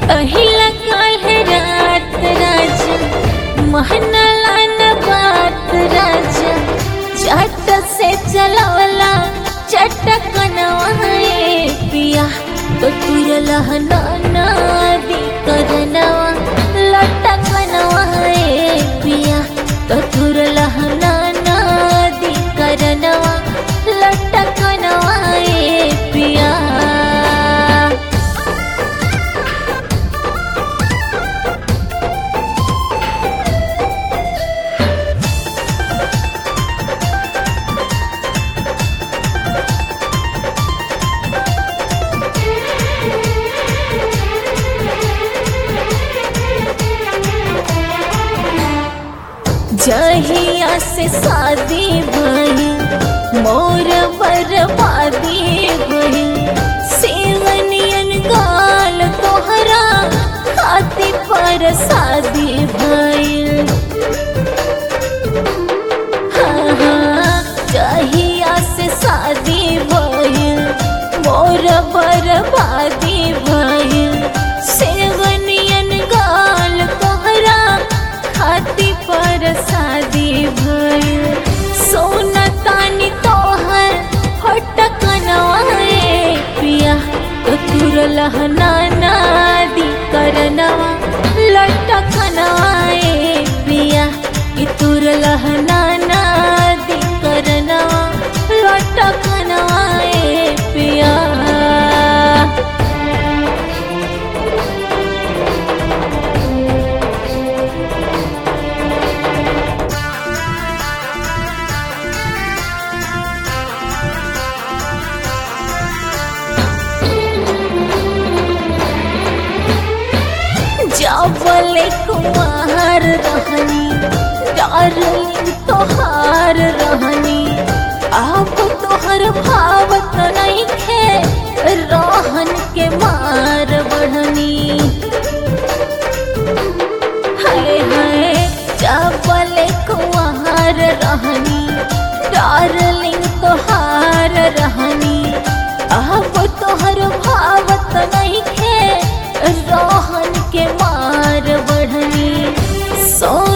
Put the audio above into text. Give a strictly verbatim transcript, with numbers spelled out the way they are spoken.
पहिला काल्ह रात राजा महनला न बात राजा चट से चलवला चटकनवाए पिया तो तुरला नादी करनवा लटकनवाए पिया तो तुरला नादी करनवा लटकनवाए पिया। जहिया से शादी भई मोर बर्बादी भई सेवनियन गाल तोहरा खाती पर शादी भई। हाँ हाँ जहिया से शादी भई मोर बर्बादी भई सेवनियन गाल तोहरा खाती पर शादी भइल सोना तानी तोहर फटकनवाए पिया तो तुरला नादी करनवा लटकनवाए पिया कि तुरला नादी करनवा लटकनवाए पिया। जावले कुमार रहनी डार्लिंग तोहार रहनी अब तोहर भावत नहीं खे रहन के मार बढ़नी। हाय हाय जावले कुमार रहनी डार्लिंग तोहार रहनी अब तोहर भावत नहीं खे रहन के मार बढ़नी। सो